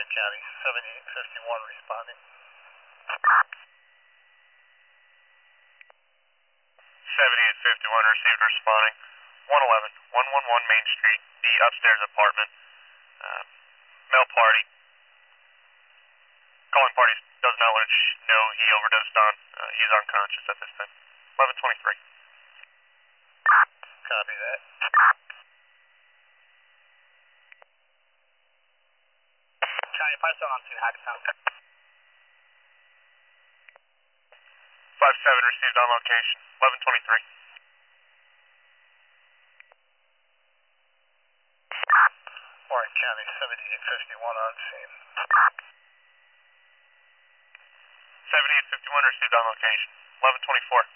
Orange County, 7851 responding. 7851 received responding. 111 Main Street, the upstairs apartment. Male party. Calling party does not let us know he overdosed on. He's unconscious at this time. 1123. Copy that. County, if I still on scene, Hackettstown. 57 received on location. 1123. Orange County, 7851 on scene. 7851 received on location. 1124.